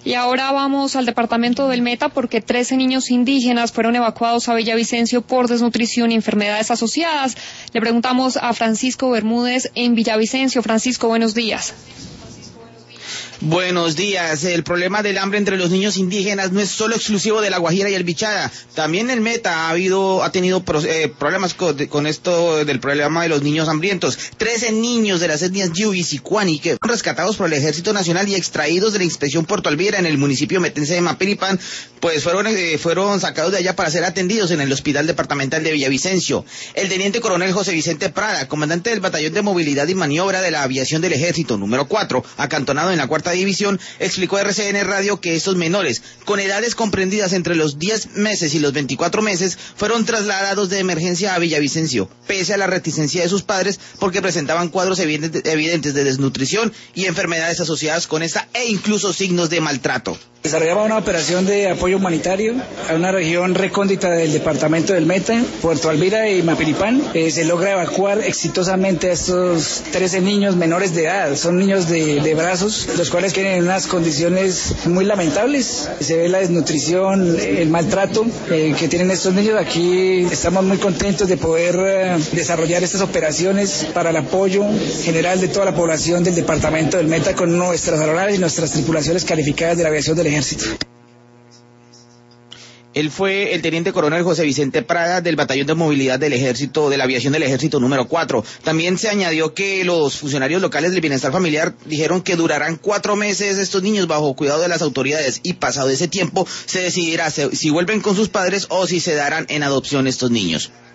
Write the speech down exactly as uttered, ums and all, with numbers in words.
Y ahora vamos al departamento del Meta porque trece niños indígenas fueron evacuados a Villavicencio por desnutrición y enfermedades asociadas. Le preguntamos a Francisco Bermúdez en Villavicencio. Francisco, buenos días. Buenos días. El problema del hambre entre los niños indígenas no es solo exclusivo de La Guajira y el Bichada. También el Meta ha habido, ha tenido pro, eh, problemas con, con esto del problema de los niños hambrientos. Trece niños de las etnias Yubis y Cuani que fueron rescatados por el Ejército Nacional y extraídos de la inspección Puerto Alvira en el municipio metense de Mapiripán, pues fueron, eh, fueron sacados de allá para ser atendidos en el Hospital Departamental de Villavicencio. El teniente coronel José Vicente Prada, comandante del Batallón de Movilidad y Maniobra de la Aviación del Ejército número cuatro, acantonado en la cuarta división, explicó a R C N Radio que estos menores, con edades comprendidas entre los diez meses y los veinticuatro meses, fueron trasladados de emergencia a Villavicencio, pese a la reticencia de sus padres, porque presentaban cuadros evidentes de desnutrición y enfermedades asociadas con esta e incluso signos de maltrato. Desarrollaba una operación de apoyo humanitario a una región recóndita del departamento del Meta, Puerto Alvira y Mapiripán. Eh, se logra evacuar exitosamente a estos trece niños menores de edad. Son niños de, de brazos, los cuales tienen unas condiciones muy lamentables. Se ve la desnutrición, el maltrato eh, que tienen estos niños. Aquí estamos muy contentos de poder eh, desarrollar estas operaciones para el apoyo general de toda la población del departamento del Meta con nuestras aeronaves y nuestras tripulaciones calificadas de la aviación del Ejército. Él fue el teniente coronel José Vicente Prada del Batallón de Movilidad del Ejército, de la Aviación del Ejército número cuatro. También se añadió que los funcionarios locales del bienestar familiar dijeron que durarán cuatro meses estos niños bajo cuidado de las autoridades y pasado ese tiempo se decidirá si vuelven con sus padres o si se darán en adopción estos niños.